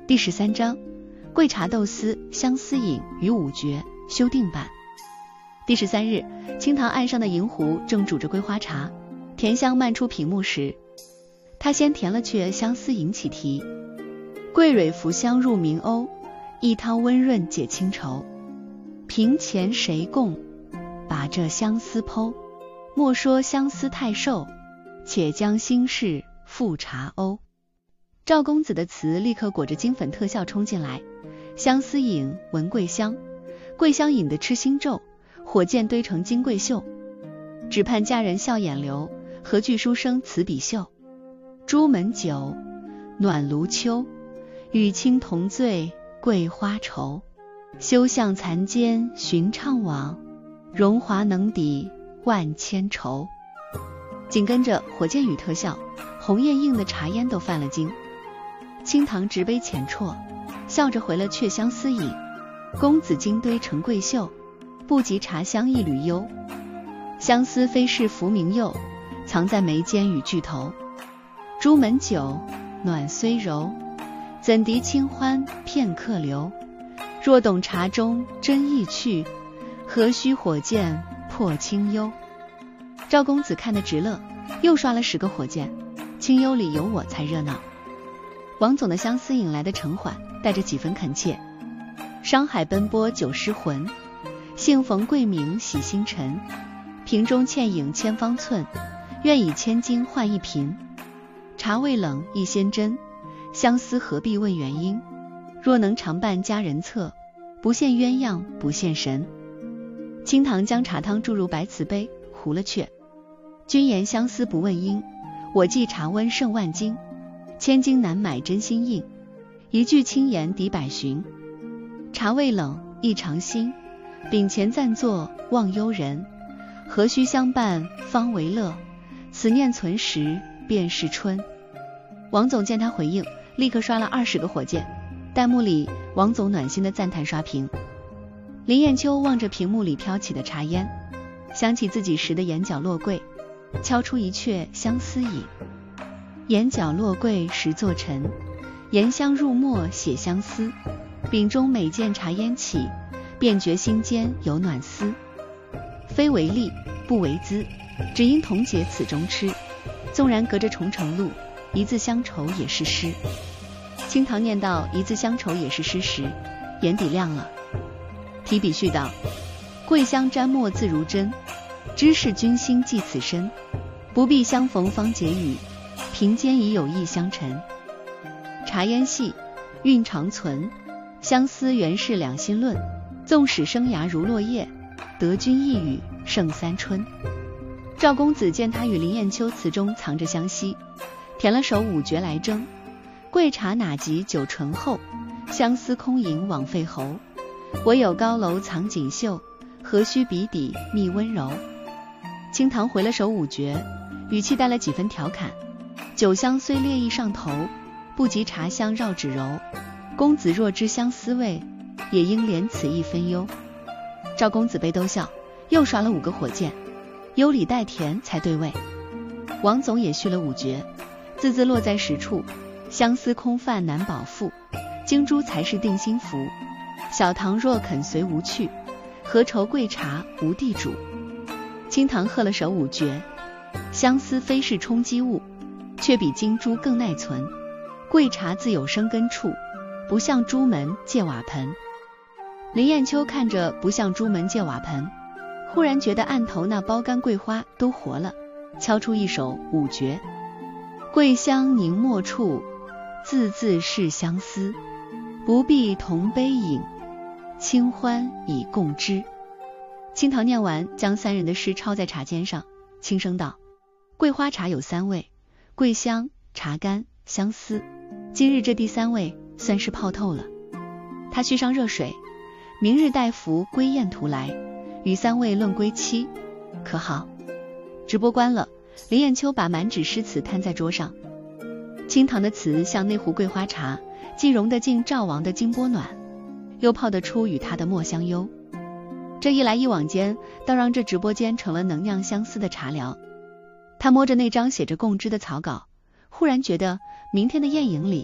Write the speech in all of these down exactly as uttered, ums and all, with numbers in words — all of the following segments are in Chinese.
第十三章桂茶豆丝相思饮与五绝修订版。第十三日，清塘岸上的银壶正煮着桂花茶，甜香漫出屏幕时，他先填了却相思饮起题。桂蕊浮香入明瓯，一汤温润解清愁。瓶前谁共，把这相思剖。莫说相思太瘦，且将心事付茶瓯。赵公子的词立刻裹着金粉特效冲进来，相思饮闻桂香，桂香饮得痴心咒，火箭堆成金桂秀。只盼佳人笑眼流，何惧书生词笔秀。朱门酒，暖炉秋，与卿同醉桂花愁。休向残笺寻怅惘，荣华能抵万千愁。紧跟着火箭雨特效，红艳映的茶烟都犯了惊。清塘执杯浅啜，笑着回了却相思饮。公子金堆成桂秀，不及茶香一缕幽。相思非是浮名釉，藏在眉间与巨头。朱门酒，暖虽柔，怎敌清欢片刻留。若懂茶中真意趣，何须火箭破清幽。赵公子看得直乐，又刷了十个火箭，清幽里有我才热闹。王总的相思饮来得沉缓，带着几分恳切。商海奔波酒失魂，幸逢桂茗洗心尘。瓶中欠饮千方寸，愿以千金换一瓶。茶未冷亦先斟，相思何必问原因。若能常伴佳人侧，不羡鸳鸯不羡神。清塘将茶汤注入白瓷杯，糊了却。君言相思不问因，我寄茶温胜万金。千金难买真心印，一句轻言抵百寻。茶未冷亦常新，秉前暂坐忘忧人。何须相伴方为乐，此念存时便是春。王总见他回应，立刻刷了二十个火箭，弹幕里王总暖心的赞叹刷屏。林燕秋望着屏幕里飘起的茶烟，想起自己时的眼角落桂，敲出一阙相思饮。眼角落桂时作尘，言香入墨写相思。饼中每见茶烟起，便觉心间有暖思。非为利不为资，只因同结此中痴。纵然隔着重城路，一字乡愁也是诗。清塘念到一字乡愁也是诗时，眼底亮了。提笔续道：桂香沾墨自如真，知是君心寄此身。不必相逢方解语，瓶间已有意相陈。茶烟细，韵长存，相思原是两心论。纵使生涯如落叶，得君一语胜三春。赵公子见他与林燕秋词中藏着相惜，填了首五绝来征。桂茶哪及酒醇厚，相思空饮枉费喉。唯有高楼藏锦绣，何须笔底觅温柔。清塘回了首五绝，语气带了几分调侃。酒香虽烈意上头，不及茶香绕指柔。公子若知相思味，也应怜此一分忧。赵公子被逗笑，又刷了五个火箭，优里带甜才对味。王总也续了五绝，字字落在实处。相思空泛难饱腹，精珠才是定心符。小唐若肯随无趣，何愁桂茶无地主。清塘喝了首五绝，相思非是充饥物，却比金珠更耐存。桂茶自有生根处，不向朱门借瓦盆。林燕秋看着不向朱门借瓦盆，忽然觉得案头那包干桂花都活了，敲出一首五绝。桂香凝墨处，字字是相思。不必同杯饮，清欢已共知。清塘念完，将三人的诗抄在茶笺上，轻声道：桂花茶有三味，桂香、茶干、相思。今日这第三味算是泡透了。他续上热水，明日待扶归雁图来，与三位论归期，可好？直播关了，林燕秋把满纸诗词摊在桌上。清塘的词像那壶桂花茶，既融得进赵王的金波暖，又泡得出与他的墨香幽。这一来一往间，倒让这直播间成了能酿相思的茶寮。他摸着那张写着共知的草稿，忽然觉得明天的宴饮里，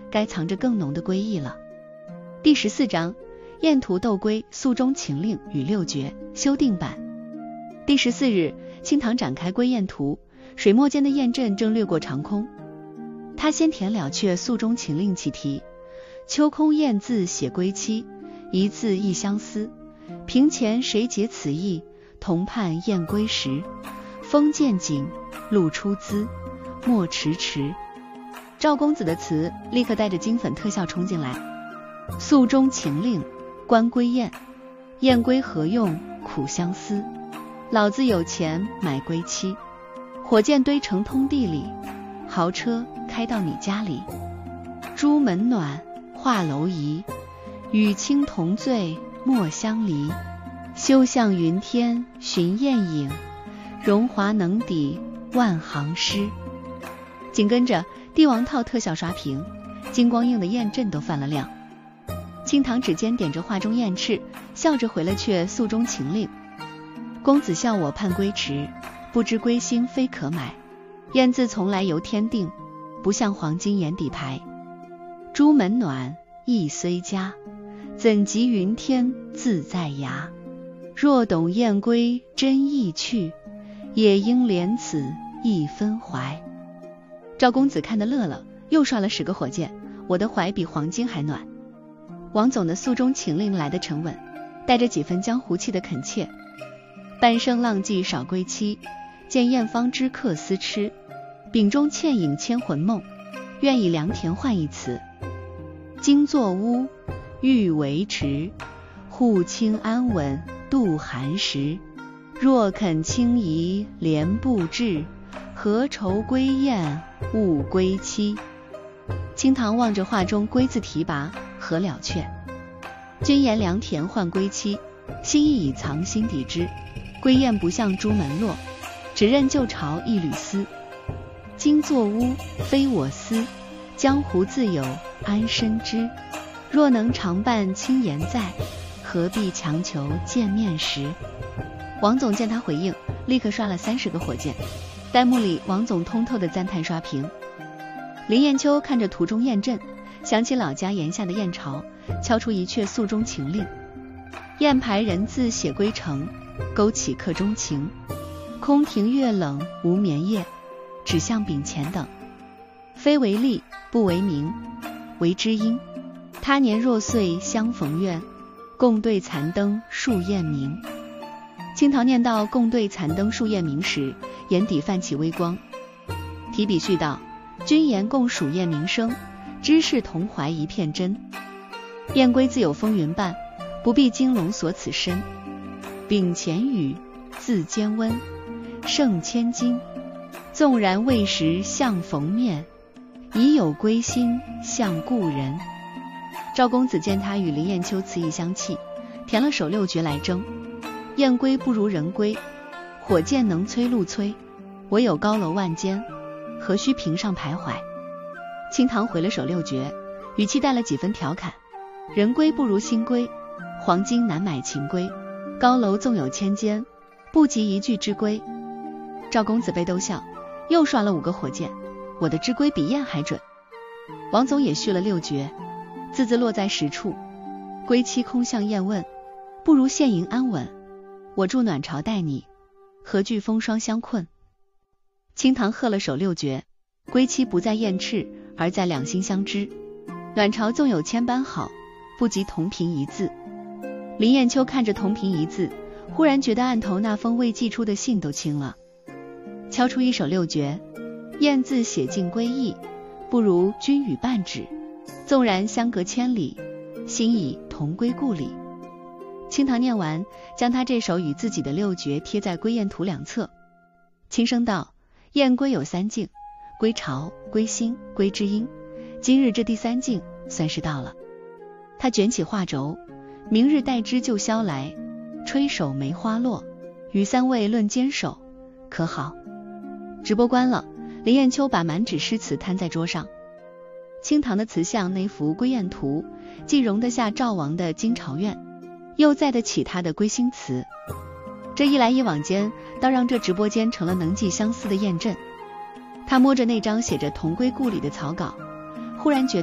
该藏着更浓的归意了。第十四章，雁图斗龟肃中情令与六绝修订版。第十四日，清堂展开归雁图，水墨间的雁阵正掠过长空。他先填了却肃中情令起题，秋空雁字写归期，一字一相思，屏前谁解此意，同盼雁归时，风渐紧，露出姿，莫迟迟。赵公子的词立刻带着金粉特效冲进来。肃中情令，观归雁，雁归何用，苦相思。老子有钱买归期，火箭堆成通地里，豪车开到你家里。朱门暖，画楼移，与卿同醉莫相离。休向云天寻雁影，荣华能抵万行诗。紧跟着帝王套特效刷屏，金光映的雁阵都泛了亮。清堂指尖点着画中雁翅，笑着回了阙肃中情令。公子笑我盼归迟，不知归心非可买。雁字从来由天定，不像黄金眼底牌。朱门暖，意虽佳，怎及云天自在崖。若懂雁归真意趣，也应怜此一分怀。赵公子看得乐了，又刷了十个火箭，我的怀比黄金还暖。王总的肃中情令来得沉稳，带着几分江湖气的恳切。半生浪迹少归期，见雁方知客思痴。饼中倩影千魂梦，愿以良田换一词。经作屋，欲为池，户清安稳度寒食。若肯轻移莲步至，何愁归雁误归期。清堂望着画中归字提拔，何了却。君言良田换归期，心意已藏心底知。归雁不向朱门落，只认旧巢一缕丝。今作屋非我思，江湖自有安身知。若能常伴轻言在，何必强求见面时。王总见他回应，立刻刷了三十个火箭，弹幕里王总通透的赞叹刷屏。林彦秋看着图中雁阵，想起老家檐下的雁巢，敲出一阙肃中情令。雁排人字写归程，勾起客中情。空庭月冷无眠夜，只向饼前等。非为利不为名，为知音。他年若岁相逢愿，共对残灯数雁鸣。清堂念到共对残灯数雁鸣时，眼底泛起微光。提笔续道，君言共数雁鸣声，知是同怀一片真。雁归自有风云伴，不必金龙锁此身。柄前语，字间温，胜千金。纵然未时相逢面，已有归心向故人。赵公子见他与林彦秋词意相契，填了首六绝来争。雁归不如人归，火箭能催路催。我有高楼万间，何须屏上徘徊。清堂回了首六绝，语气带了几分调侃。人归不如心归，黄金难买情归。高楼纵有千间，不及一句之归。赵公子被逗笑，又刷了五个火箭，我的之归比雁还准。王总也续了六绝，字字落在实处。归期空向雁问，不如现营安稳。我住暖巢待你，何惧风霜相困。清堂贺了首六绝，归期不在雁翅，而在两心相知。暖巢纵有千般好，不及同频一字。林彦秋看着同频一字，忽然觉得案头那封未寄出的信都轻了。敲出一首六绝，雁字写尽归意，不如君语半指。纵然相隔千里，心已同归故里。清堂念完，将他这首与自己的六绝贴在归雁图两侧，轻声道：雁归有三境，归巢、归心、归知音，今日这第三境算是到了。他卷起画轴，明日待之就宵来，吹手梅花落，与三位论坚守，可好？直播关了，林彦秋把满纸诗词摊在桌上。清堂的词像那幅归雁图，既容得下赵王的金朝院，又载得起他的归心词。这一来一往间，倒让这直播间成了能寄相思的雁阵。他摸着那张写着同归故里的草稿，忽然觉得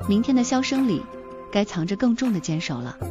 明天的箫声里，该藏着更重的坚守了。